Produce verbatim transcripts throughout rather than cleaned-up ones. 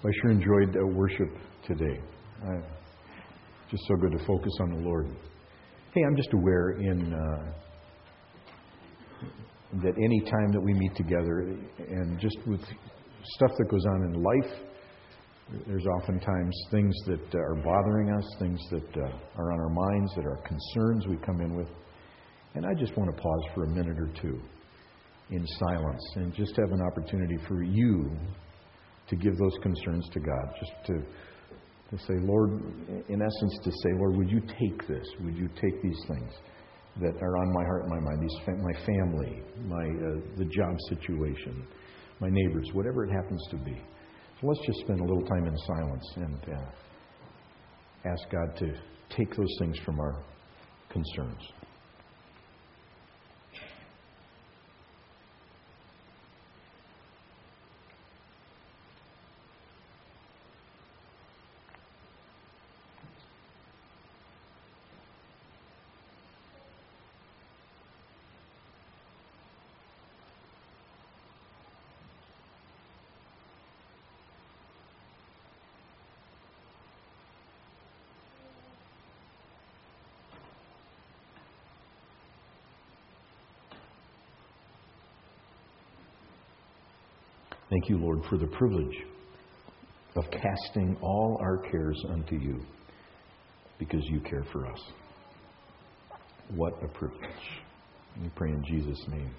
I sure enjoyed uh, worship today. Uh, just so good to focus on the Lord. Hey, I'm just aware in uh, that any time that we meet together, and just with stuff that goes on in life, there's oftentimes things that are bothering us, things that uh, are on our minds, that are concerns we come in with. And I just want to pause for a minute or two in silence and just have an opportunity for you to give those concerns to God. Just to, to say, Lord, in essence, to say, Lord, would you take this? Would you take these things that are on my heart and my mind, these my family, my uh, the job situation, my neighbors, whatever it happens to be. So let's just spend a little time in silence and uh, ask God to take those things from our concerns. Thank you, Lord, for the privilege of casting all our cares unto you because you care for us. What a privilege. We pray in Jesus' name.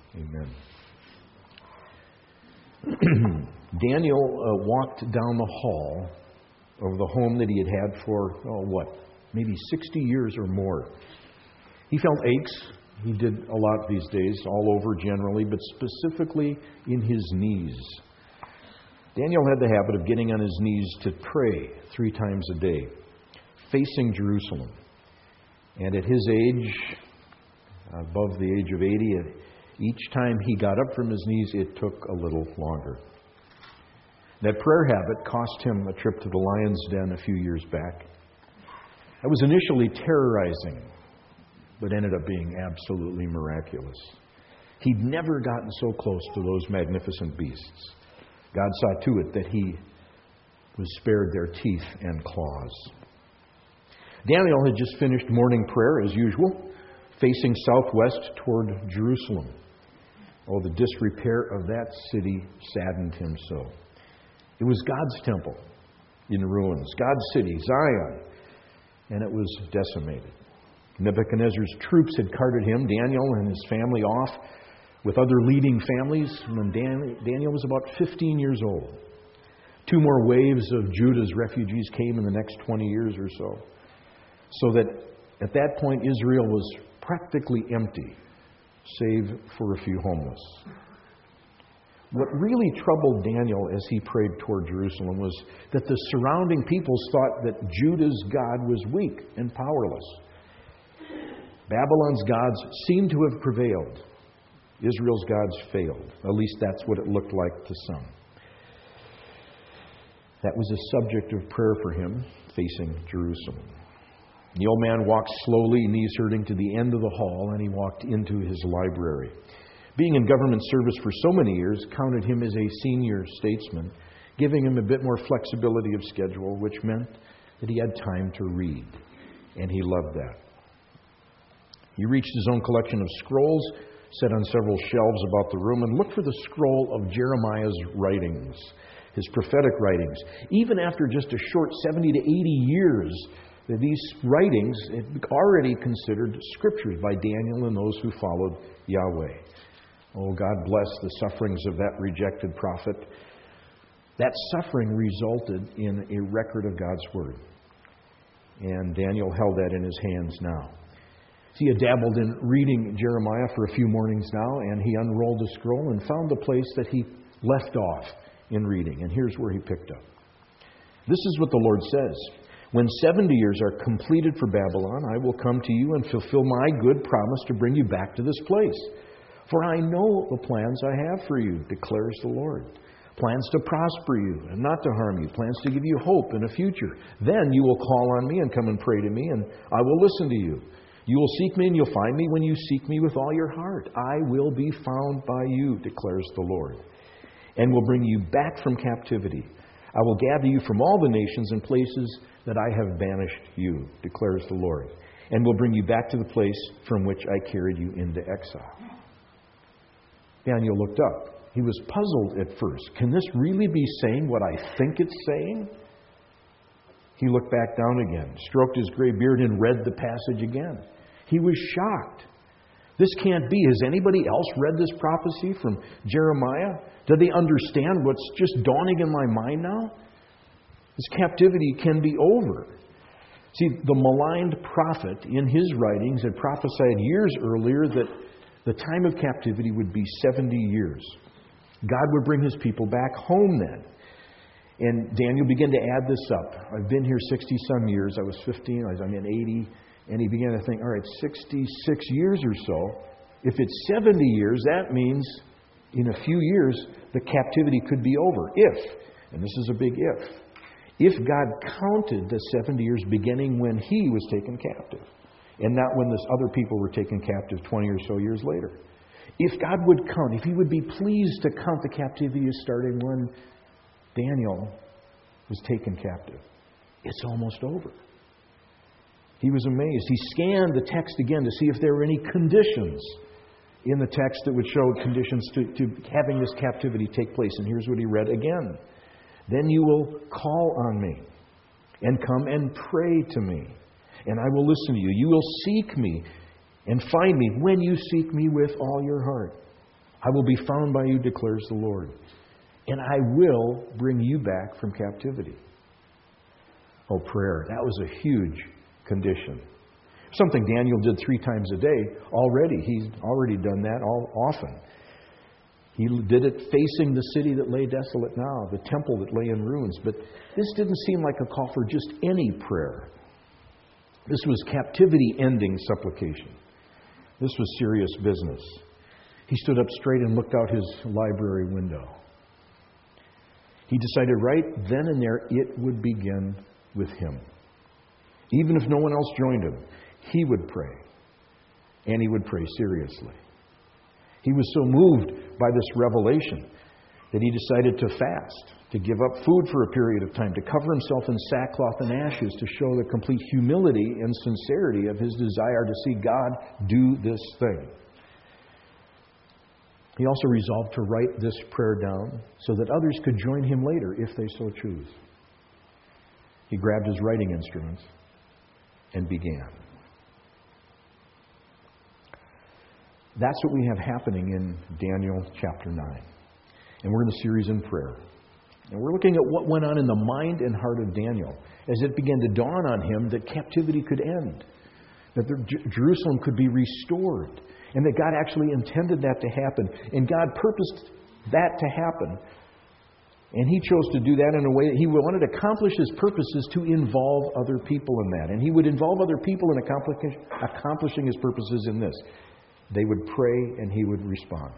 Amen. Daniel uh, walked down the hall of the home that he had had for, oh, what, maybe sixty years or more. He felt aches. He did a lot these days, all over generally, but specifically in his knees. Daniel had the habit of getting on his knees to pray three times a day, facing Jerusalem. And at his age, above the age of eighty, each time he got up from his knees, it took a little longer. That prayer habit cost him a trip to the lion's den a few years back. That was initially terrorizing, but ended up being absolutely miraculous. He'd never gotten so close to those magnificent beasts. God saw to it that he was spared their teeth and claws. Daniel had just finished morning prayer as usual, facing southwest toward Jerusalem. Oh, the disrepair of that city saddened him so. It was God's temple in ruins, God's city, Zion, and it was decimated. Nebuchadnezzar's troops had carted him, Daniel and his family, off with other leading families when Daniel was about fifteen years old. Two more waves of Judah's refugees came in the next twenty years or so. So that at that point Israel was practically empty, save for a few homeless. What really troubled Daniel as he prayed toward Jerusalem was that the surrounding peoples thought that Judah's God was weak and powerless. Babylon's gods seemed to have prevailed. Israel's gods failed. At least that's what it looked like to some. That was a subject of prayer for him, facing Jerusalem. The old man walked slowly, knees hurting, to the end of the hall, and he walked into his library. Being in government service for so many years counted him as a senior statesman, giving him a bit more flexibility of schedule, which meant that he had time to read. And he loved that. He reached his own collection of scrolls, set on several shelves about the room, and looked for the scroll of Jeremiah's writings, his prophetic writings. Even after just a short seventy to eighty years, these writings had already considered scriptures by Daniel and those who followed Yahweh. Oh, God bless the sufferings of that rejected prophet. That suffering resulted in a record of God's Word. And Daniel held that in his hands now. He had dabbled in reading Jeremiah for a few mornings now, and he unrolled the scroll and found the place that he left off in reading. And here's where he picked up. This is what the Lord says. When seventy years are completed for Babylon, I will come to you and fulfill my good promise to bring you back to this place. For I know the plans I have for you, declares the Lord. Plans to prosper you and not to harm you. Plans to give you hope and a future. Then you will call on me and come and pray to me, and I will listen to you. You will seek me and you'll find me when you seek me with all your heart. I will be found by you, declares the Lord, and will bring you back from captivity. I will gather you from all the nations and places that I have banished you, declares the Lord, and will bring you back to the place from which I carried you into exile. Daniel looked up. He was puzzled at first. Can this really be saying what I think it's saying? He looked back down again, stroked his gray beard, and read the passage again. He was shocked. This can't be. Has anybody else read this prophecy from Jeremiah? Do they understand what's just dawning in my mind now? This captivity can be over. See, the maligned prophet in his writings had prophesied years earlier that the time of captivity would be seventy years. God would bring His people back home then. And Daniel began to add this up. I've been here sixty-some years. I was fifteen. I was, I'm in eighty. And he began to think, all right, sixty-six years or so. If it's seventy years, that means in a few years, the captivity could be over. If, and this is a big if, if God counted the seventy years beginning when He was taken captive, and not when this other people were taken captive twenty or so years later. If God would count, if He would be pleased to count the captivity as starting when Daniel was taken captive, it's almost over. He was amazed. He scanned the text again to see if there were any conditions in the text that would show conditions to, to having this captivity take place. And here's what he read again. Then you will call on me and come and pray to me, and I will listen to you. You will seek me and find me when you seek me with all your heart. I will be found by you, declares the Lord, and I will bring you back from captivity. Oh, prayer. That was a huge condition. Something Daniel did three times a day already. He's already done that all often. He did it facing the city that lay desolate now, the temple that lay in ruins. But this didn't seem like a call for just any prayer. This was captivity-ending supplication. This was serious business. He stood up straight and looked out his library window. He decided right then and there it would begin with him. Even if no one else joined him, he would pray. And he would pray seriously. He was so moved by this revelation that he decided to fast, to give up food for a period of time, to cover himself in sackcloth and ashes, to show the complete humility and sincerity of his desire to see God do this thing. He also resolved to write this prayer down so that others could join him later if they so choose. He grabbed his writing instruments and began. That's what we have happening in Daniel chapter nine. And we're in a series in prayer. And we're looking at what went on in the mind and heart of Daniel as it began to dawn on him that captivity could end, that the, J- Jerusalem could be restored, and that God actually intended that to happen. And God purposed that to happen. And He chose to do that in a way that He wanted to accomplish His purposes to involve other people in that. And He would involve other people in accomplish, accomplishing His purposes in this. They would pray and He would respond.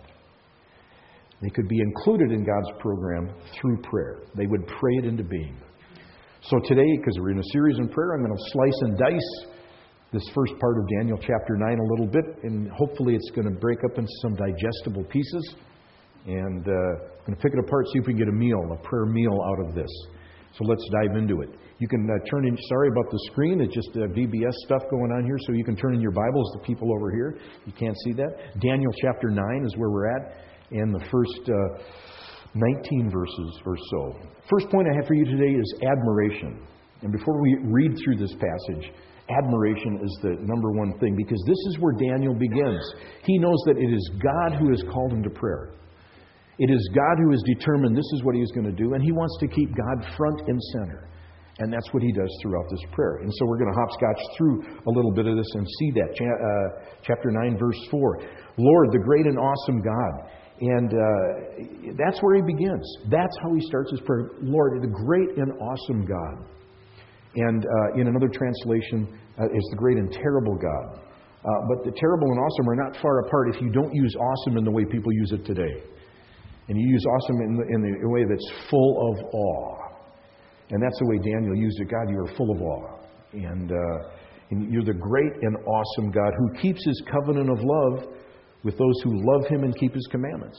They could be included in God's program through prayer. They would pray it into being. So today, because we're in a series in prayer, I'm going to slice and dice this first part of Daniel chapter nine a little bit, and hopefully it's going to break up into some digestible pieces. And uh, I'm going to pick it apart, see if we can get a meal, a prayer meal out of this. So let's dive into it. You can uh, turn in, sorry about the screen, it's just uh, V B S stuff going on here, so you can turn in your Bibles to people over here. You can't see that. Daniel chapter nine is where we're at, and the first uh, nineteen verses or so. First point I have for you today is admiration. And before we read through this passage, admiration is the number one thing, because this is where Daniel begins. He knows that it is God who has called him to prayer. It is God who has determined this is what He is going to do, and He wants to keep God front and center. And that's what He does throughout this prayer. And so we're going to hopscotch through a little bit of this and see that. Cha- uh, chapter nine, verse four. Lord, the great and awesome God. And uh, that's where he begins. That's how he starts his prayer. Lord, the great and awesome God. And uh, in another translation, uh, is the great and terrible God. Uh, but the terrible and awesome are not far apart if you don't use awesome in the way people use it today. And you use awesome in the, in the way that's full of awe. And that's the way Daniel used it. God, you are full of awe. And, uh, and you're the great and awesome God who keeps His covenant of love with those who love Him and keep His commandments.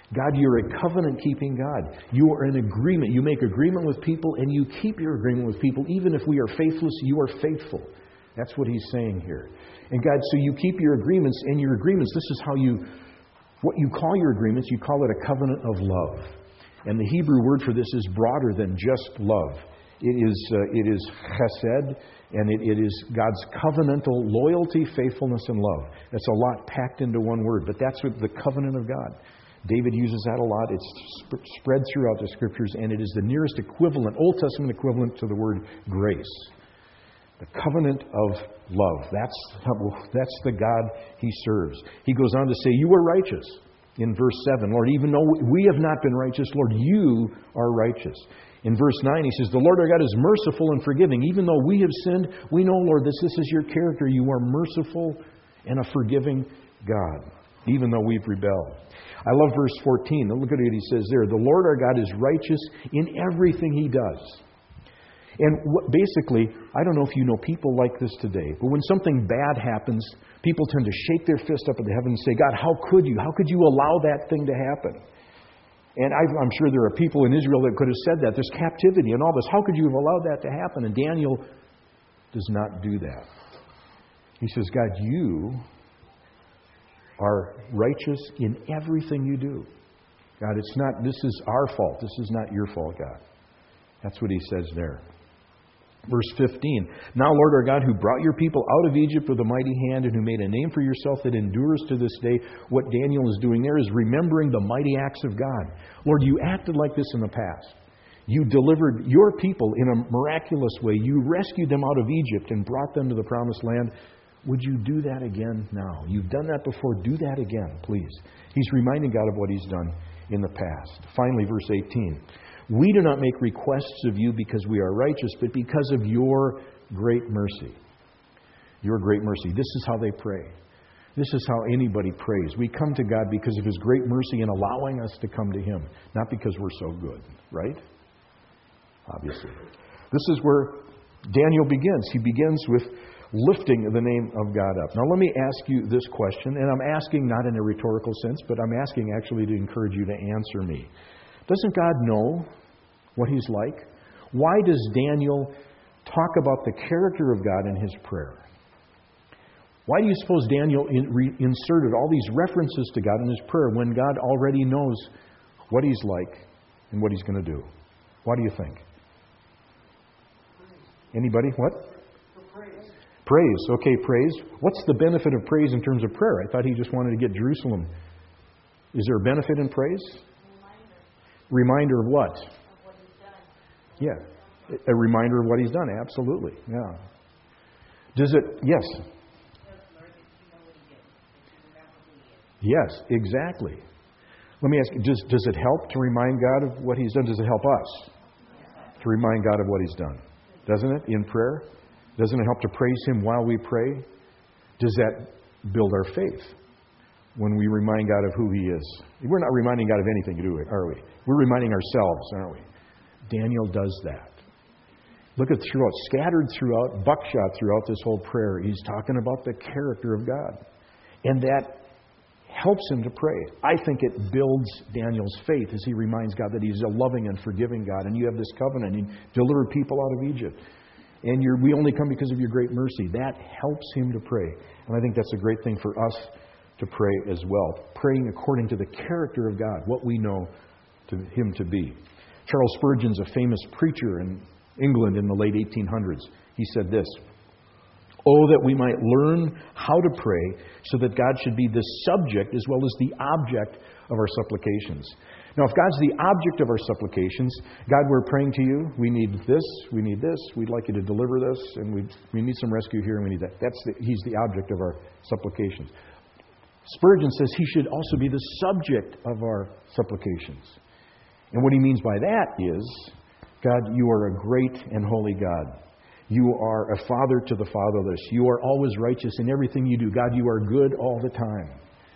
God, you're a covenant-keeping God. You are in agreement. You make agreement with people, and you keep your agreement with people. Even if we are faithless, you are faithful. That's what he's saying here. And God, so you keep your agreements, and your agreements, this is how you, what you call your agreements, you call it a covenant of love. And the Hebrew word for this is broader than just love. It is uh, it is chesed, and it, it is God's covenantal loyalty, faithfulness, and love. That's a lot packed into one word, but that's what the covenant of God. David uses that a lot. It's sp- spread throughout the Scriptures, and it is the nearest equivalent, Old Testament equivalent to the word grace. The covenant of love. That's, that's the God he serves. He goes on to say, you are righteous. In verse seven, Lord, even though we have not been righteous, Lord, you are righteous. In verse nine, he says, the Lord our God is merciful and forgiving. Even though we have sinned, we know, Lord, this, this is your character. You are merciful and a forgiving God, even though we've rebelled. I love verse fourteen. Look at what he says there. The Lord our God is righteous in everything he does. And what, basically, I don't know if you know people like this today, but when something bad happens, people tend to shake their fist up at the heavens and say, God, how could you? How could you allow that thing to happen? And I, I'm sure there are people in Israel that could have said that. There's captivity and all this. How could you have allowed that to happen? And Daniel does not do that. He says, God, you are righteous in everything you do. God, it's not, this is our fault. This is not your fault, God. That's what he says there. Verse fifteen, now, Lord our God, who brought your people out of Egypt with a mighty hand and who made a name for yourself that endures to this day, what Daniel is doing there is remembering the mighty acts of God. Lord, you acted like this in the past. You delivered your people in a miraculous way. You rescued them out of Egypt and brought them to the promised land. Would you do that again now? You've done that before. Do that again, please. He's reminding God of what he's done in the past. Finally, verse eighteen. We do not make requests of you because we are righteous, but because of your great mercy. Your great mercy. This is how they pray. This is how anybody prays. We come to God because of his great mercy in allowing us to come to him, not because we're so good, right? Obviously. This is where Daniel begins. He begins with lifting the name of God up. Now let me ask you this question, and I'm asking not in a rhetorical sense, but I'm asking actually to encourage you to answer me. Doesn't God know what he's like? Why does Daniel talk about the character of God in his prayer? Why do you suppose Daniel in, re, inserted all these references to God in his prayer when God already knows what he's like and what he's going to do? Why do you think? Anybody? What? Praise. Praise. Okay, praise. What's the benefit of praise in terms of prayer? I thought he just wanted to get Jerusalem. Is there a benefit in praise? Reminder of what? Of what he's done. Yeah. A reminder of what he's done. Absolutely. Yeah. Does it? Yes. Yes, exactly. Let me ask you, does, does it help to remind God of what he's done? Does it help us to remind God of what he's done? Doesn't it? In prayer? Doesn't it help to praise him while we pray? Does that build our faith? When we remind God of who he is. We're not reminding God of anything, do we? Are we? We're reminding ourselves, aren't we? Daniel does that. Look at throughout, scattered throughout, buckshot throughout this whole prayer, he's talking about the character of God. And that helps him to pray. I think it builds Daniel's faith as he reminds God that he's a loving and forgiving God. And you have this covenant. You delivered people out of Egypt. And you're, we only come because of your great mercy. That helps him to pray. And I think that's a great thing for us to pray as well. Praying according to the character of God, what we know to him to be. Charles Spurgeon's a famous preacher in England in the late eighteen hundreds. He said this, "Oh, that we might learn how to pray so that God should be the subject as well as the object of our supplications." Now, if God's the object of our supplications, God, we're praying to you. We need this. We need this. We'd like you to deliver this. And we we need some rescue here and we need that. That's the, he's the object of our supplications. Spurgeon says he should also be the subject of our supplications. And what he means by that is, God, you are a great and holy God. You are a father to the fatherless. You are always righteous in everything you do. God, you are good all the time.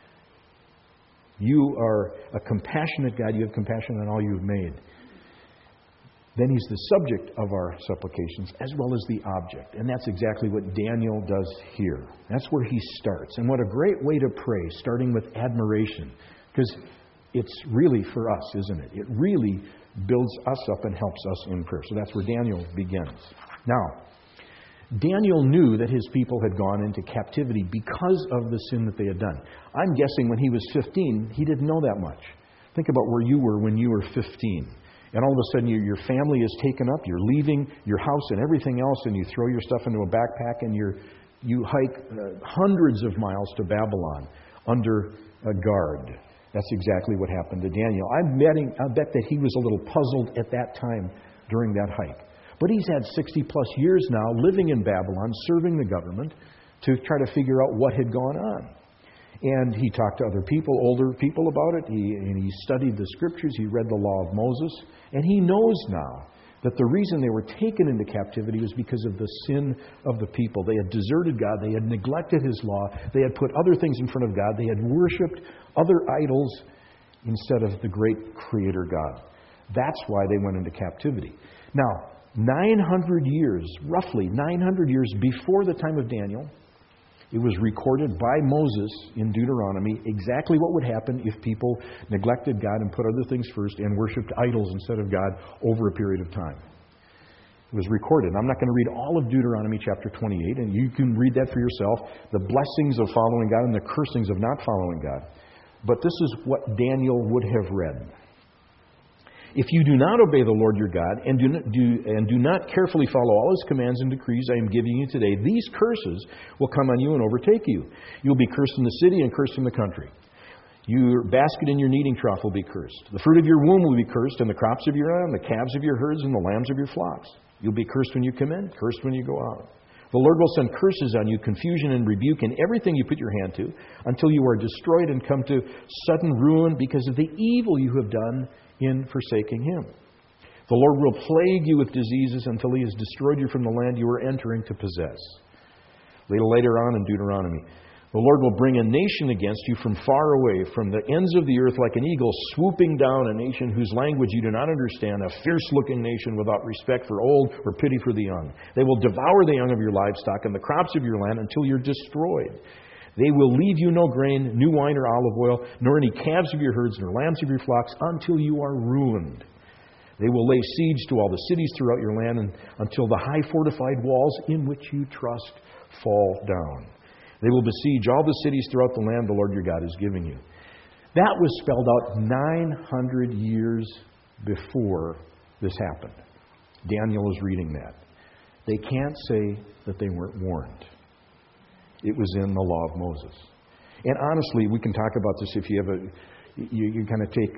You are a compassionate God. You have compassion on all you've made. Then he's the subject of our supplications as well as the object. And that's exactly what Daniel does here. That's where he starts. And what a great way to pray, starting with admiration. Because it's really for us, isn't it? It really builds us up and helps us in prayer. So that's where Daniel begins. Now, Daniel knew that his people had gone into captivity because of the sin that they had done. I'm guessing when he was fifteen, he didn't know that much. Think about where you were when you were fifteen. And all of a sudden your, your family is taken up, you're leaving your house and everything else, and you throw your stuff into a backpack and you're, you hike uh, hundreds of miles to Babylon under a guard. That's exactly what happened to Daniel. I'm betting, I bet that he was a little puzzled at that time during that hike. But he's had sixty plus years now living in Babylon, serving the government, to try to figure out what had gone on. And he talked to other people, older people about it. He, and he studied the scriptures. He read the law of Moses. And he knows now that the reason they were taken into captivity was because of the sin of the people. They had deserted God. They had neglected His law. They had put other things in front of God. They had worshipped other idols instead of the great Creator God. That's why they went into captivity. Now, nine hundred years, roughly nine hundred years before the time of Daniel, it was recorded by Moses in Deuteronomy exactly what would happen if people neglected God and put other things first and worshipped idols instead of God over a period of time. It was recorded. I'm not going to read all of Deuteronomy chapter twenty-eight, and you can read that for yourself, the blessings of following God and the cursings of not following God. But this is what Daniel would have read. If you do not obey the Lord your God and do not, do, and do not carefully follow all His commands and decrees I am giving you today, these curses will come on you and overtake you. You'll be cursed in the city and cursed in the country. Your basket and your kneading trough will be cursed. The fruit of your womb will be cursed, and the crops of your land, the calves of your herds, and the lambs of your flocks. You'll be cursed when you come in, cursed when you go out. The Lord will send curses on you, confusion and rebuke in everything you put your hand to, until you are destroyed and come to sudden ruin because of the evil you have done in forsaking Him. The Lord will plague you with diseases until He has destroyed you from the land you are entering to possess. A little later on in Deuteronomy, the Lord will bring a nation against you from far away, from the ends of the earth like an eagle swooping down, a nation whose language you do not understand, a fierce-looking nation without respect for old or pity for the young. They will devour the young of your livestock and the crops of your land until you're destroyed. They will leave you no grain, new wine or olive oil, nor any calves of your herds, nor lambs of your flocks, until you are ruined. They will lay siege to all the cities throughout your land and, until the high fortified walls in which you trust fall down. They will besiege all the cities throughout the land the Lord your God is giving you. That was spelled out nine hundred years before this happened. Daniel is reading that. They can't say that they weren't warned. It was in the law of Moses. And honestly, we can talk about this if you have a, you, you kind of take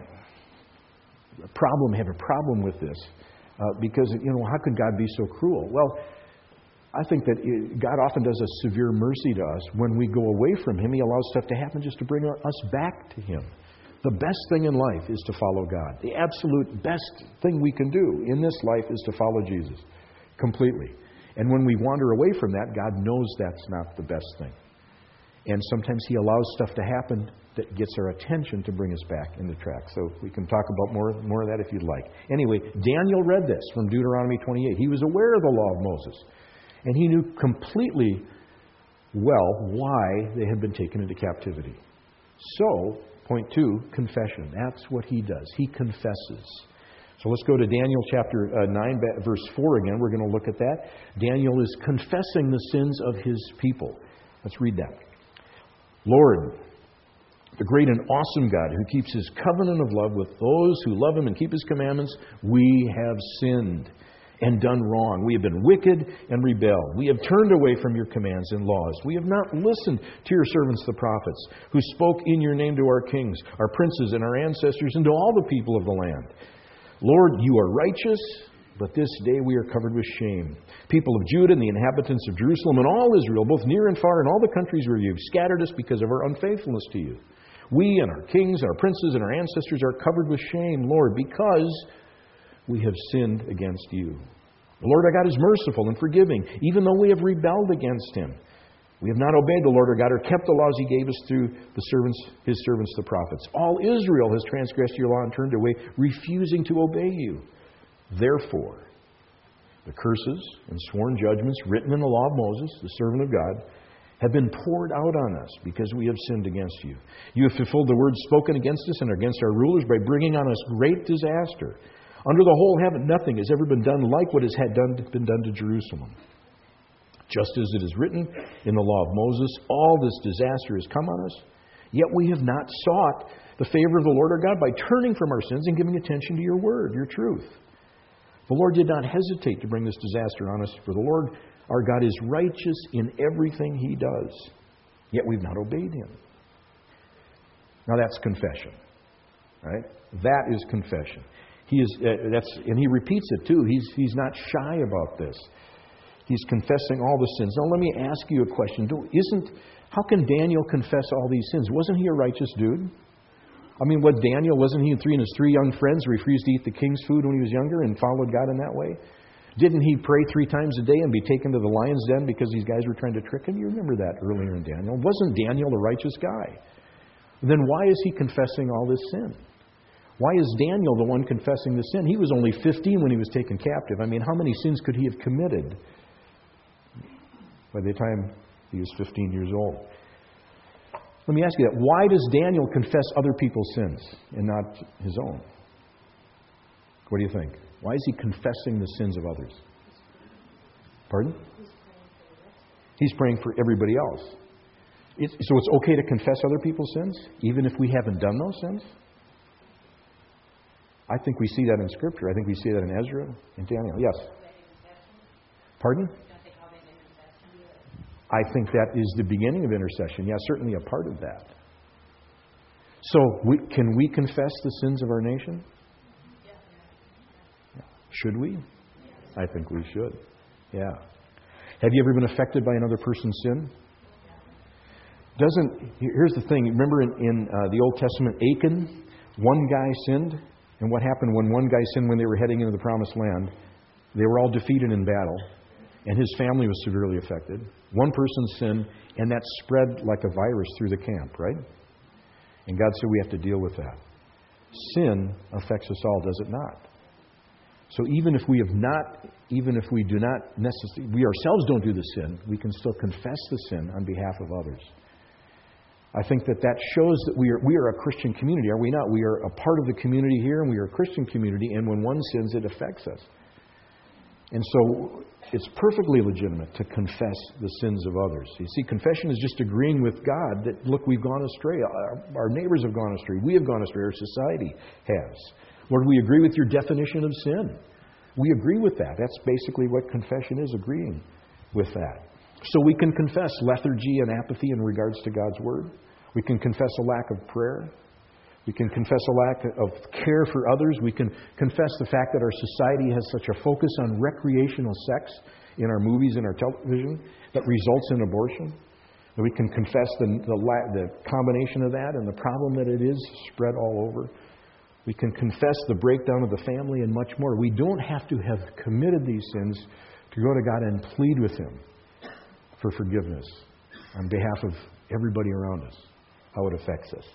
a, a problem, have a problem with this. Uh, because, you know, how could God be so cruel? Well, I think that it, God often does a severe mercy to us. When we go away from Him, He allows stuff to happen just to bring us back to Him. The best thing in life is to follow God. The absolute best thing we can do in this life is to follow Jesus completely. And when we wander away from that, God knows that's not the best thing. And sometimes He allows stuff to happen that gets our attention to bring us back in the track. So we can talk about more, more of that if you'd like. Anyway, Daniel read this from Deuteronomy twenty-eight. He was aware of the law of Moses. And he knew completely well why they had been taken into captivity. So, point two, confession. That's what he does. He confesses. So let's go to Daniel chapter uh, nine, verse four again. We're going to look at that. Daniel is confessing the sins of his people. Let's read that. Lord, the great and awesome God who keeps His covenant of love with those who love Him and keep His commandments, we have sinned and done wrong. We have been wicked and rebelled. We have turned away from Your commands and laws. We have not listened to Your servants, the prophets, who spoke in Your name to our kings, our princes, and our ancestors, and to all the people of the land. Lord, You are righteous, but this day we are covered with shame. People of Judah and the inhabitants of Jerusalem and all Israel, both near and far, and all the countries where You've scattered us because of our unfaithfulness to You. We and our kings and our princes and our ancestors are covered with shame, Lord, because we have sinned against You. The Lord our God is merciful and forgiving, even though we have rebelled against Him. We have not obeyed the Lord our God or kept the laws He gave us through the servants, His servants, the prophets. All Israel has transgressed Your law and turned away, refusing to obey You. Therefore, the curses and sworn judgments written in the law of Moses, the servant of God, have been poured out on us because we have sinned against you. You have fulfilled the words spoken against us and against our rulers by bringing on us great disaster. Under the whole heaven, nothing has ever been done like what has had done, been done to Jerusalem. Just as it is written in the law of Moses, all this disaster has come on us, yet we have not sought the favor of the Lord our God by turning from our sins and giving attention to your word, your truth. The Lord did not hesitate to bring this disaster on us, for the Lord our God is righteous in everything He does, yet we've not obeyed Him. Now that's confession, right? That is confession. He is uh, that's and He repeats it too. He's He's not shy about this. He's confessing all the sins. Now let me ask you a question. Isn't how can Daniel confess all these sins? Wasn't he a righteous dude? I mean, what Daniel wasn't he and three and his three young friends refused to eat the king's food when he was younger and followed God in that way? Didn't he pray three times a day and be taken to the lion's den because these guys were trying to trick him? You remember that earlier in Daniel. Wasn't Daniel a righteous guy? Then why is he confessing all this sin? Why is Daniel the one confessing the sin? He was only fifteen when he was taken captive. I mean, how many sins could he have committed by the time he was fifteen years old? Let me ask you that. Why does Daniel confess other people's sins and not his own? What do you think? Why is he confessing the sins of others? Pardon? He's praying for everybody else. It's, so it's okay to confess other people's sins, even if we haven't done those sins? I think we see that in Scripture. I think we see that in Ezra and Daniel. Yes? Pardon? I think that is the beginning of intercession. Yeah, certainly a part of that. So, we, can we confess the sins of our nation? Should we? I think we should. Yeah. Have you ever been affected by another person's sin? Doesn't here's the thing. Remember in, in uh, the Old Testament, Achan, one guy sinned, and what happened when one guy sinned when they were heading into the Promised Land? They were all defeated in battle, and his family was severely affected. One person sinned, and that spread like a virus through the camp, right? And God said we have to deal with that. Sin affects us all, does it not? So even if we have not, even if we do not necessarily, we ourselves don't do the sin, we can still confess the sin on behalf of others. I think that that shows that we are we are a Christian community, are we not? We are a part of the community here, and we are a Christian community, and when one sins, it affects us. And so it's perfectly legitimate to confess the sins of others. You see, confession is just agreeing with God that, look, we've gone astray. Our, our neighbors have gone astray. We have gone astray. Our society has. Lord, we agree with your definition of sin. We agree with that. That's basically what confession is, agreeing with that. So we can confess lethargy and apathy in regards to God's Word. We can confess a lack of prayer. We can confess a lack of care for others. We can confess the fact that our society has such a focus on recreational sex in our movies and our television that results in abortion. We can confess the, the, the combination of that and the problem that it is spread all over. We can confess the breakdown of the family and much more. We don't have to have committed these sins to go to God and plead with Him for forgiveness on behalf of everybody around us, how it affects us.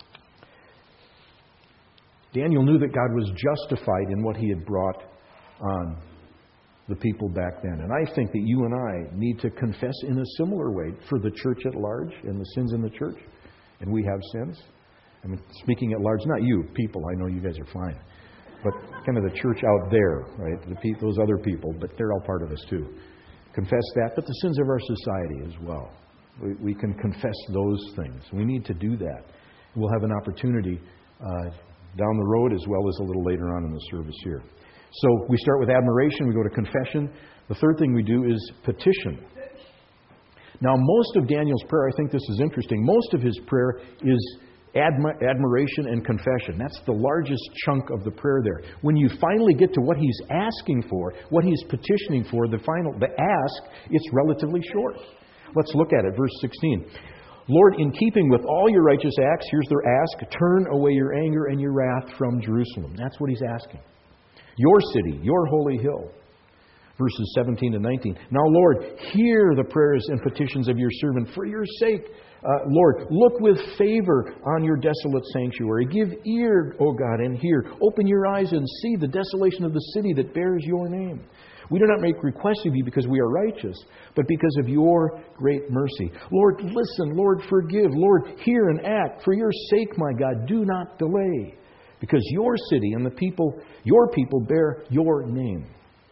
Daniel knew that God was justified in what He had brought on the people back then. And I think that you and I need to confess in a similar way for the church at large and the sins in the church. And we have sins. I mean, speaking at large, not you, people. I know you guys are fine. But kind of the church out there, right? The pe- those other people, but they're all part of us too. Confess that, but the sins of our society as well. We, we can confess those things. We need to do that. We'll have an opportunity uh, down the road as well as a little later on in the service here. So we start with admiration, we go to confession. The third thing we do is petition. Now, most of Daniel's prayer, I think this is interesting, most of his prayer is admi- admiration and confession. That's the largest chunk of the prayer there. When you finally get to what he's asking for, what he's petitioning for, the final, the ask, it's relatively short. Let's look at it, verse sixteen. Lord, in keeping with all your righteous acts, here's their ask, turn away your anger and your wrath from Jerusalem. That's what he's asking. Your city, your holy hill. Verses seventeen to nineteen. Now, Lord, hear the prayers and petitions of your servant for your sake. Uh, Lord, look with favor on your desolate sanctuary. Give ear, O God, and hear. Open your eyes and see the desolation of the city that bears your name. We do not make requests of you because we are righteous, but because of your great mercy. Lord, listen. Lord, forgive. Lord, hear and act. For your sake, my God, do not delay, because your city and the people, your people bear your name.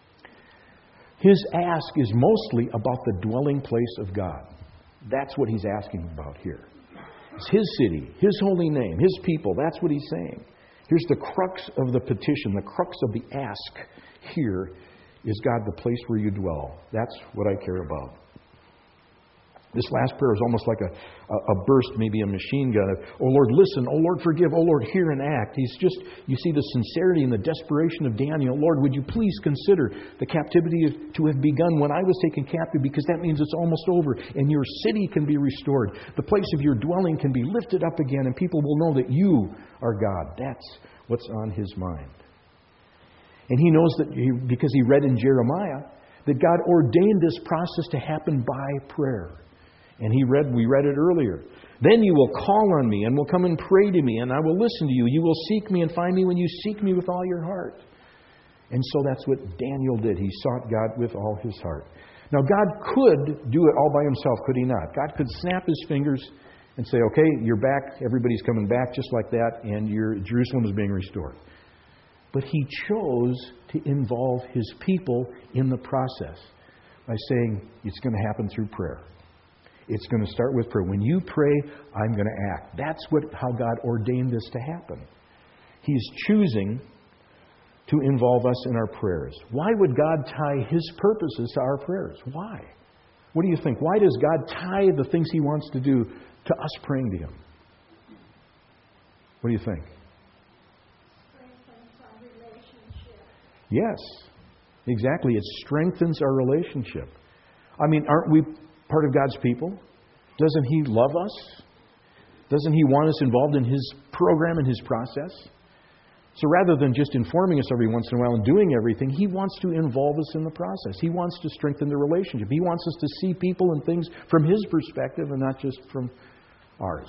His ask is mostly about the dwelling place of God. That's what he's asking about here. It's his city, his holy name, his people. That's what he's saying. Here's the crux of the petition, the crux of the ask here is, God, the place where you dwell. That's what I care about. This last prayer is almost like a, a, a burst, maybe a machine gun. Oh, Lord, listen. Oh, Lord, forgive. Oh, Lord, hear and act. He's just, you see the sincerity and the desperation of Daniel. Lord, would you please consider the captivity to have begun when I was taken captive, because that means it's almost over and your city can be restored. The place of your dwelling can be lifted up again and people will know that you are God. That's what's on his mind. And he knows that he, because he read in Jeremiah that God ordained this process to happen by prayer. And he read, we read it earlier. Then you will call on me and will come and pray to me, and I will listen to you. You will seek me and find me when you seek me with all your heart. And so that's what Daniel did. He sought God with all his heart. Now, God could do it all by himself, could he not? God could snap his fingers and say, okay, you're back. Everybody's coming back just like that, and your Jerusalem is being restored. But he chose to involve his people in the process by saying it's going to happen through prayer. It's going to start with prayer. When you pray, I'm going to act. That's what how God ordained this to happen. He's choosing to involve us in our prayers. Why would God tie his purposes to our prayers? Why? What do you think? Why does God tie the things he wants to do to us praying to him? What do you think? Strengthens our relationship. Yes, exactly. It strengthens our relationship. I mean, aren't we part of God's people? Doesn't he love us? Doesn't he want us involved in his program and his process? So rather than just informing us every once in a while and doing everything, he wants to involve us in the process. He wants to strengthen the relationship. He wants us to see people and things from his perspective and not just from ours.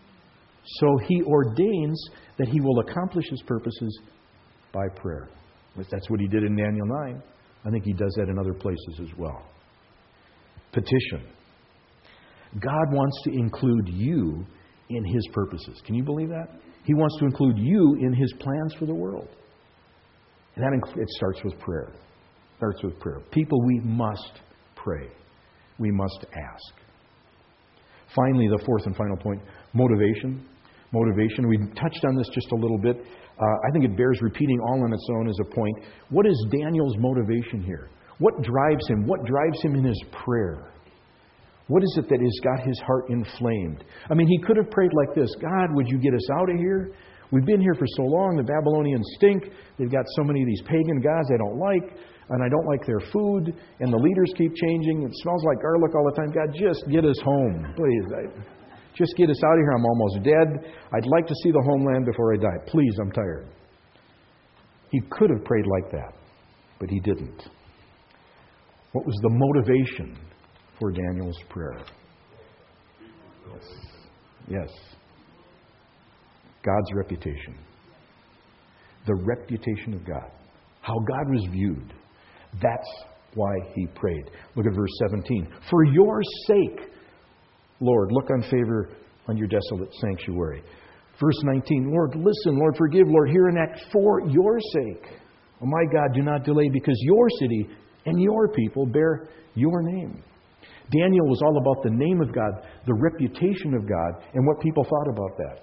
So he ordains that he will accomplish his purposes by prayer. That's what he did in Daniel nine. I think he does that in other places as well. Petition. God wants to include you in his purposes. Can you believe that? He wants to include you in his plans for the world. And that inc- it starts with prayer. It starts with prayer. People, we must pray. We must ask. Finally, the fourth and final point, motivation. Motivation. We touched on this just a little bit. Uh, I think it bears repeating all on its own as a point. What is Daniel's motivation here? What drives him? What drives him in his prayer? What is it that has got his heart inflamed? I mean, he could have prayed like this: God, would you get us out of here? We've been here for so long. The Babylonians stink. They've got so many of these pagan gods I don't like, and I don't like their food, and the leaders keep changing. It smells like garlic all the time. God, just get us home, please. Just get us out of here. I'm almost dead. I'd like to see the homeland before I die. Please, I'm tired. He could have prayed like that, but he didn't. What was the motivation for Daniel's prayer? Yes. Yes. God's reputation. The reputation of God. How God was viewed. That's why he prayed. Look at verse seventeen. For your sake, Lord, look on favor on your desolate sanctuary. Verse nineteen. Lord, listen. Lord, forgive. Lord, hear and act for your sake. Oh my God, do not delay, because your city and your people bear your name. Daniel was all about the name of God, the reputation of God, and what people thought about that.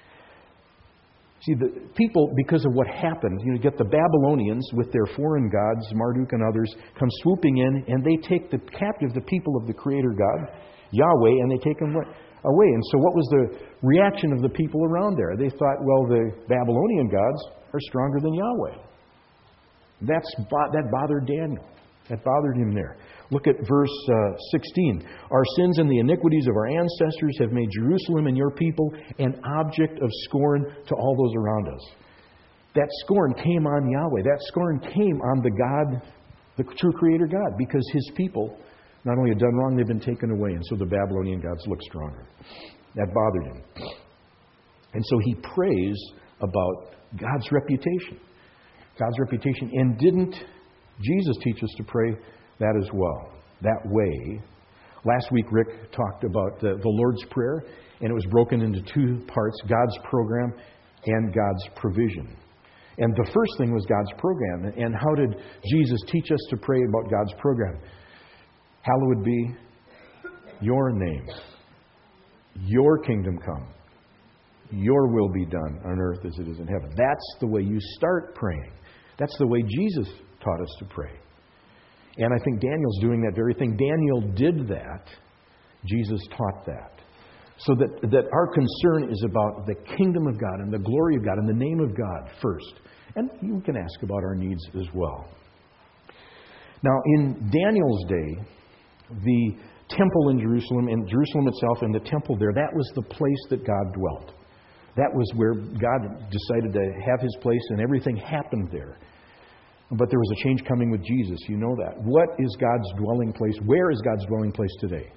See, the people, because of what happened, you know, get the Babylonians with their foreign gods, Marduk and others, come swooping in, and they take the captive the people of the Creator God, Yahweh, and they take them away. And so what was the reaction of the people around there? They thought, well, the Babylonian gods are stronger than Yahweh. That's that bothered Daniel. That bothered him there. Look at verse uh, sixteen. Our sins and the iniquities of our ancestors have made Jerusalem and your people an object of scorn to all those around us. That scorn came on Yahweh. That scorn came on the God, the true Creator God, because his people not only had done wrong, they've been taken away. And so the Babylonian gods look stronger. That bothered him. And so he prays about God's reputation. God's reputation, and didn't Jesus teaches us to pray that as well, that way. Last week, Rick talked about the, the Lord's Prayer, and it was broken into two parts, God's program and God's provision. And the first thing was God's program. And how did Jesus teach us to pray about God's program? Hallowed be your name. Your kingdom come. Your will be done on earth as it is in heaven. That's the way you start praying. That's the way Jesus taught us to pray. And I think Daniel's doing that very thing. Daniel did that. Jesus taught that. So that, that our concern is about the kingdom of God and the glory of God and the name of God first. And you can ask about our needs as well. Now, in Daniel's day, the temple in Jerusalem, and Jerusalem itself and the temple there, that was the place that God dwelt. That was where God decided to have His place, and everything happened there. But there was a change coming with Jesus. You know that. What is God's dwelling place? Where is God's dwelling place today?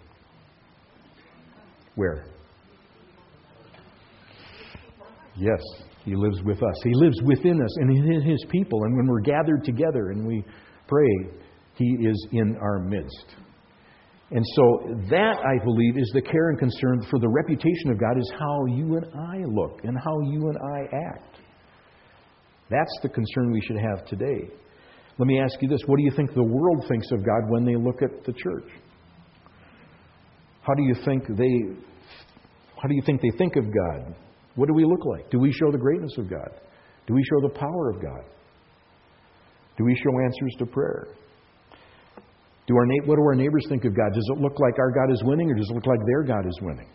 Where? Yes, He lives with us. He lives within us and in His people. And when we're gathered together and we pray, He is in our midst. And so that, I believe, is the care and concern for the reputation of God, is how you and I look and how you and I act. That's the concern we should have today. Let me ask you this. What do you think the world thinks of God when they look at the church? How do you think they how do you think they think of God? What do we look like? Do we show the greatness of God? Do we show the power of God? Do we show answers to prayer? Do our what do our neighbors think of God? Does it look like our God is winning, or does it look like their God is winning?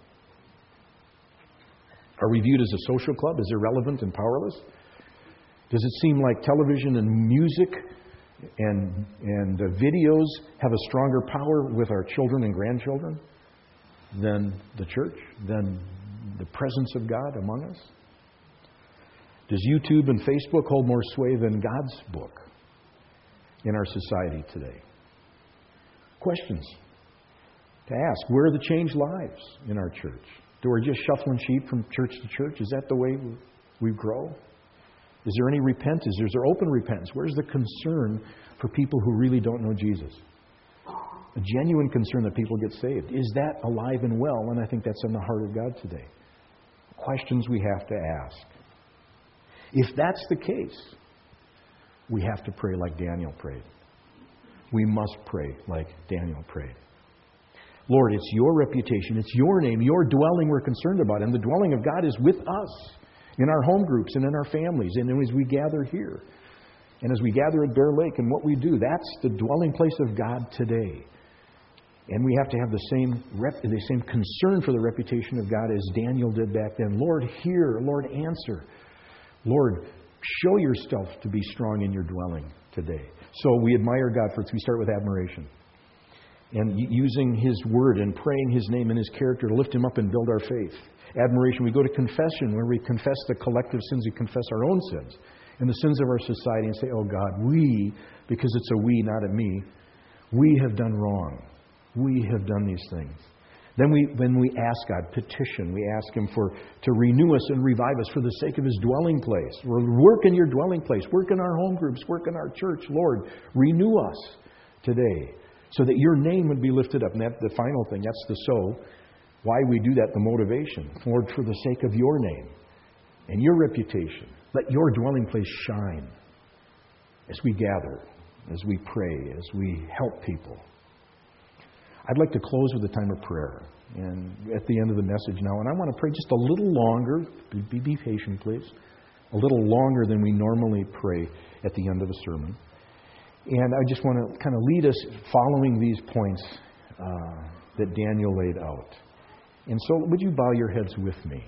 Are we viewed as a social club, as irrelevant and powerless? Does it seem like television and music and and uh, videos have a stronger power with our children and grandchildren than the church, than the presence of God among us? Does YouTube and Facebook hold more sway than God's book in our society today? Questions to ask. Where are the changed lives in our church? Do we just shuffling sheep from church to church? Is that the way we grow? Is there any repentance? Is there open repentance? Where's the concern for people who really don't know Jesus? A genuine concern that people get saved. Is that alive and well? And I think that's in the heart of God today. Questions we have to ask. If that's the case, we have to pray like Daniel prayed. We must pray like Daniel prayed. Lord, it's your reputation, it's your name, your dwelling we're concerned about. And the dwelling of God is with us in our home groups and in our families and as we gather here. And as we gather at Bear Lake and what we do, that's the dwelling place of God today. And we have to have the same rep, the same concern for the reputation of God as Daniel did back then. Lord, hear. Lord, answer. Lord, show yourself to be strong in your dwelling today. So we admire God first. We start with admiration. And using His Word and praying His name and His character to lift Him up and build our faith. Admiration. We go to confession where we confess the collective sins. We confess our own sins and the sins of our society and say, oh God, we, because it's a we, not a me, we have done wrong. We have done these things. Then we, when we ask God, petition, we ask Him for to renew us and revive us for the sake of His dwelling place. Work in your dwelling place. Work in our home groups. Work in our church. Lord, renew us today so that your name would be lifted up. And that's the final thing. That's the so. Why we do that, the motivation. Lord, for the sake of your name and your reputation. Let your dwelling place shine as we gather, as we pray, as we help people. I'd like to close with a time of prayer. And at the end of the message now, and I want to pray just a little longer. Be, be patient, please. A little longer than we normally pray at the end of a sermon. And I just want to kind of lead us following these points uh, that Daniel laid out. And so would you bow your heads with me?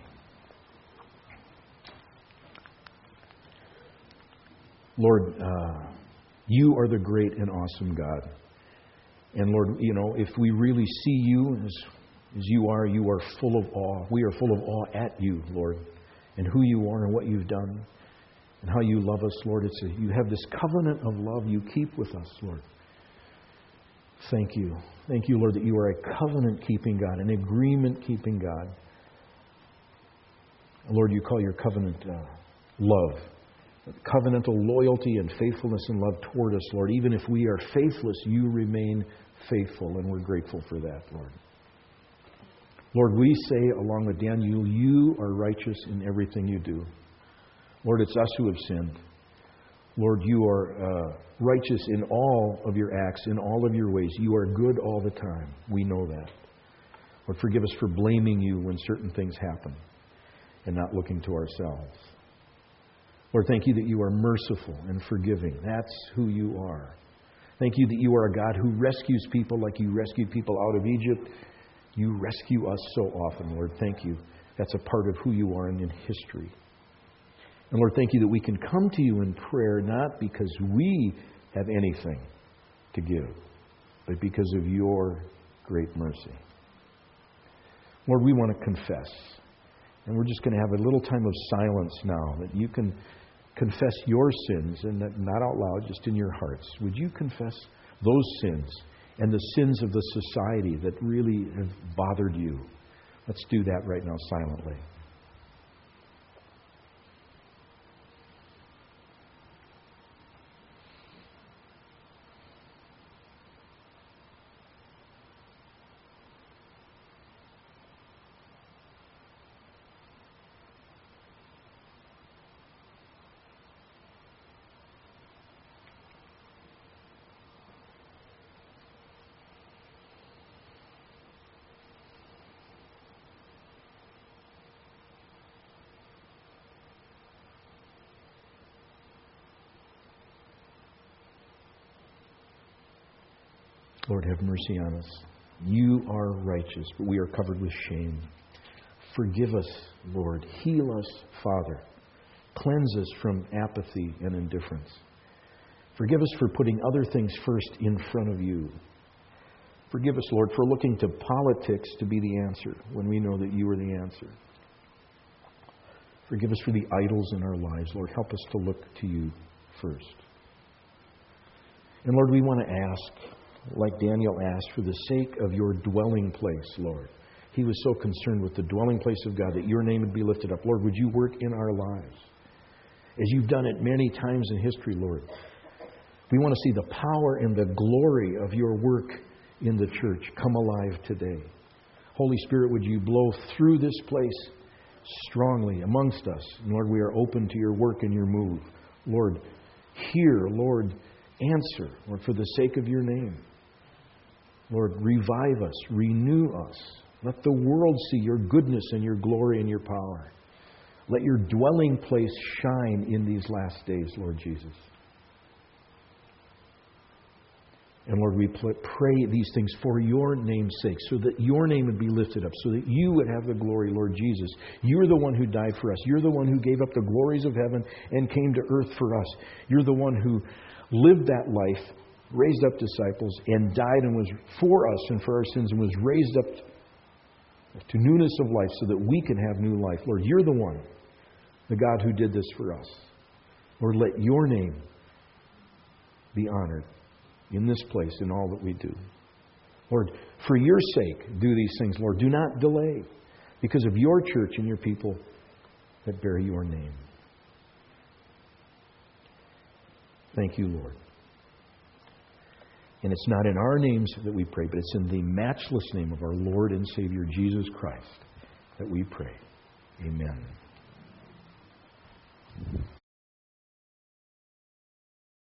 Lord, uh, you are the great and awesome God. And Lord, you know, if we really see you as, as you are, you are full of awe. We are full of awe at you, Lord, and who you are and what you've done and how you love us, Lord. It's a, you have this covenant of love you keep with us, Lord. Thank you. Thank you, Lord, that you are a covenant-keeping God, an agreement-keeping God. Lord, you call your covenant uh, love. covenantal loyalty and faithfulness and love toward us, Lord. Even if we are faithless, you remain faithful, and we're grateful for that, Lord. Lord, we say, along with Daniel, you are righteous in everything you do. Lord, it's us who have sinned. Lord, you are uh, righteous in all of your acts, in all of your ways. You are good all the time. We know that. Lord, forgive us for blaming you when certain things happen and not looking to ourselves. Lord, thank you that you are merciful and forgiving. That's who you are. Thank you that you are a God who rescues people like you rescued people out of Egypt. You rescue us so often, Lord. Thank you. That's a part of who you are and in history. And Lord, thank you that we can come to you in prayer not because we have anything to give, but because of your great mercy. Lord, we want to confess. And we're just going to have a little time of silence now that you can confess your sins, and not out loud, just in your hearts. Would you confess those sins and the sins of the society that really have bothered you? Let's do that right now silently. Lord, have mercy on us. You are righteous, but we are covered with shame. Forgive us, Lord. Heal us, Father. Cleanse us from apathy and indifference. Forgive us for putting other things first in front of you. Forgive us, Lord, for looking to politics to be the answer when we know that you are the answer. Forgive us for the idols in our lives. Lord, help us to look to you first. And Lord, we want to ask, like Daniel asked, for the sake of your dwelling place, Lord. He was so concerned with the dwelling place of God that your name would be lifted up. Lord, would you work in our lives as you've done it many times in history, Lord. We want to see the power and the glory of your work in the church come alive today. Holy Spirit, would you blow through this place strongly amongst us? And Lord, we are open to your work and your move. Lord, hear, Lord, answer, Lord, for the sake of your name. Lord, revive us, renew us. Let the world see your goodness and your glory and your power. Let your dwelling place shine in these last days, Lord Jesus. And Lord, we pray these things for your name's sake, so that your name would be lifted up, so that you would have the glory, Lord Jesus. You're the one who died for us. You're the one who gave up the glories of heaven and came to earth for us. You're the one who lived that life, raised up disciples, and died and was for us and for our sins, and was raised up to newness of life so that we can have new life. Lord, you're the one, the God who did this for us. Lord, let your name be honored in this place, in all that we do. Lord, for your sake, do these things, Lord. Do not delay, because of your church and your people that bear your name. Thank you, Lord. And it's not in our names that we pray, but it's in the matchless name of our Lord and Savior, Jesus Christ, that we pray. Amen.